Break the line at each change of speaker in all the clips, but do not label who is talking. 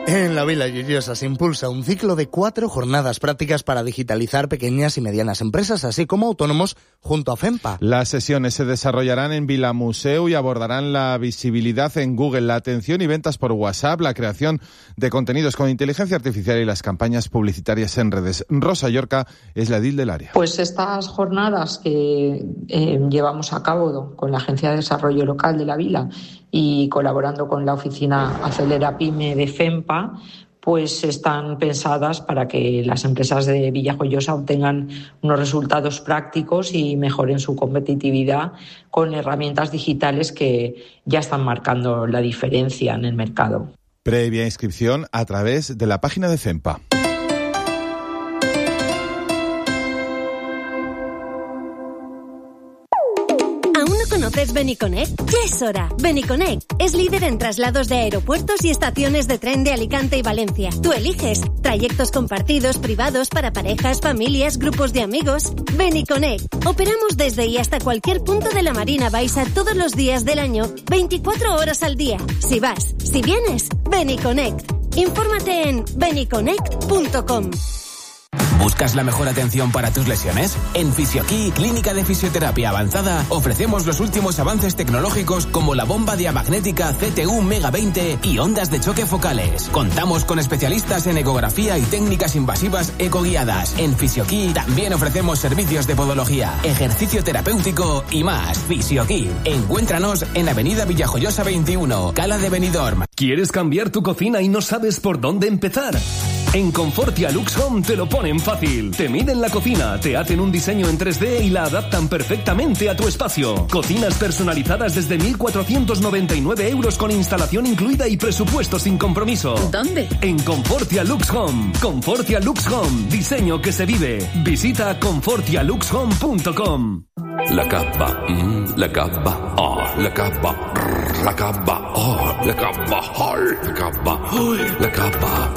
En la Vila Llojosa se impulsa un ciclo de 4 jornadas prácticas para digitalizar pequeñas y medianas empresas, así como autónomos, junto a FEMPA.
Las sesiones se desarrollarán en Vila Museu y abordarán la visibilidad en Google, la atención y ventas por WhatsApp, la creación de contenidos con inteligencia artificial y las campañas publicitarias en redes. Rosa Llorca es la edil del área.
Pues estas jornadas que llevamos a cabo con la Agencia de Desarrollo Local de la Vila y colaborando con la oficina Acelera Pyme de FEMPA, pues están pensadas para que las empresas de Villajoyosa obtengan unos resultados prácticos y mejoren su competitividad con herramientas digitales que ya están marcando la diferencia en el mercado.
Previa inscripción a través de la página de FEMPA.
¿Conoces Beniconnect? Ya es hora. Beniconnect es líder en traslados de aeropuertos y estaciones de tren de Alicante y Valencia. Tú eliges trayectos compartidos, privados, para parejas, familias, grupos de amigos. Beniconnect. Operamos desde y hasta cualquier punto de la Marina Baixa todos los días del año, 24 horas al día. Si vas, si vienes, Beniconnect. Infórmate en beniconnect.com.
¿Buscas la mejor atención para tus lesiones? En Fisioquí, Clínica de Fisioterapia Avanzada, ofrecemos los últimos avances tecnológicos como la bomba diamagnética CTU Mega 20 y ondas de choque focales. Contamos con especialistas en ecografía y técnicas invasivas ecoguiadas. En Fisioquí también ofrecemos servicios de podología, ejercicio terapéutico y más. Fisioquí. Encuéntranos en Avenida Villajoyosa 21, Cala de Benidorm.
¿Quieres cambiar tu cocina y no sabes por dónde empezar? En Confortia Lux Home te lo ponen fácil. Te miden la cocina, te hacen un diseño en 3D y la adaptan perfectamente a tu espacio. Cocinas personalizadas desde 1.499 euros con instalación incluida y presupuesto sin compromiso.
¿Dónde?
En Confortia Lux Home. Confortia Lux Home. Diseño que se vive. Visita confortialuxhome.com.
La cava, la cava, la cava, la cava, la cava, la cava, la cava.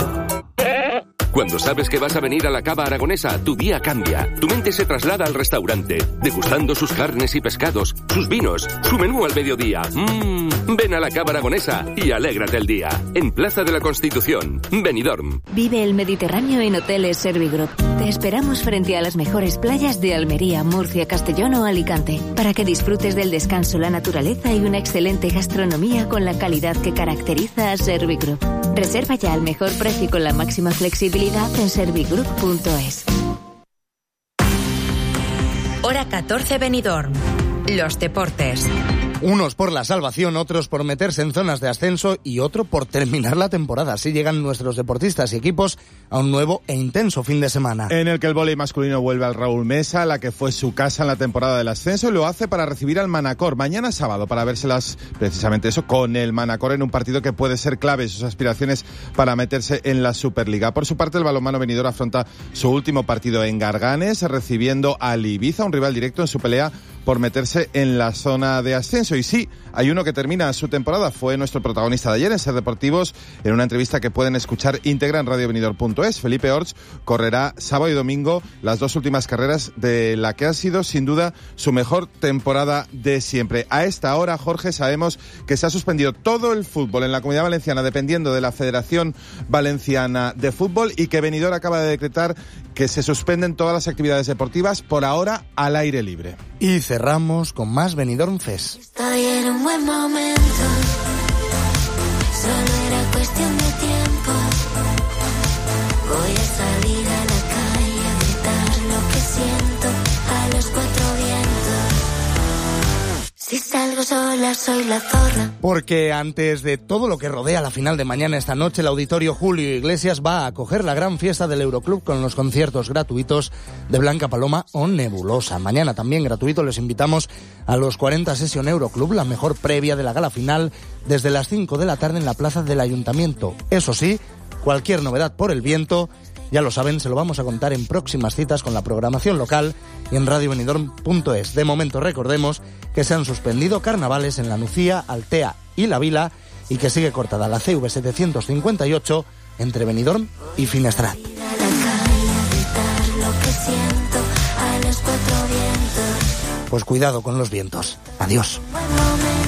Cuando sabes que vas a venir a la Cava Aragonesa, tu día cambia. Tu mente se traslada al restaurante, degustando sus carnes y pescados, sus vinos, su menú al mediodía. Ven a la Cava Aragonesa y alégrate el día. En Plaza de la Constitución, Benidorm.
Vive el Mediterráneo en Hoteles Servigroup. Te esperamos frente a las mejores playas de Almería, Murcia, Castellón o Alicante, para que disfrutes del descanso, la naturaleza y una excelente gastronomía con la calidad que caracteriza a Servigroup. Reserva ya al mejor precio con la máxima flexibilidad en servigroup.es.
Hora 14 Benidorm. Los deportes.
Unos por la salvación, otros por meterse en zonas de ascenso y otro por terminar la temporada. Así llegan nuestros deportistas y equipos a un nuevo e intenso fin de semana.
En el que el vóley masculino vuelve al Raúl Mesa, la que fue su casa en la temporada del ascenso, y lo hace para recibir al Manacor mañana sábado, para vérselas precisamente eso, con el Manacor en un partido que puede ser clave en sus aspiraciones para meterse en la Superliga. Por su parte, el balonmano Benidorm afronta su último partido en Garganes, recibiendo al Ibiza, un rival directo en su pelea por meterse en la zona de ascenso. Y sí, hay uno que termina su temporada, fue nuestro protagonista de ayer en Ser Deportivos, en una entrevista que pueden escuchar íntegra en radiobenidorm.es. Felipe Orts correrá sábado y domingo las dos últimas carreras de la que ha sido sin duda su mejor temporada de siempre. A esta hora, Jorge, sabemos que se ha suspendido todo el fútbol en la Comunidad Valenciana, dependiendo de la Federación Valenciana de Fútbol, y que Benidorm acaba de decretar que se suspenden todas las actividades deportivas por ahora al aire libre.
Y cerramos con más Benidorm Fest.
Estoy en un buen momento, solo era cuestión de tiempo. Voy a salir a la calle a gritar lo que siento a los cuatro vientos. Si salgo sola soy la zorra.
Porque antes de todo lo que rodea la final de mañana esta noche, el Auditorio Julio Iglesias va a acoger la gran fiesta del Euroclub con los conciertos gratuitos de Blanca Paloma o Nebulosa. Mañana también gratuito les invitamos a los 40 Session Euroclub, la mejor previa de la gala final, desde las 5 de la tarde en la plaza del Ayuntamiento. Eso sí, cualquier novedad por el viento, ya lo saben, se lo vamos a contar en próximas citas con la programación local y en radiobenidorm.es. De momento recordemos que se han suspendido carnavales en La Nucía, Altea y La Vila, y que sigue cortada la CV 758 entre Benidorm y Finestrat. Pues cuidado con los vientos. Adiós.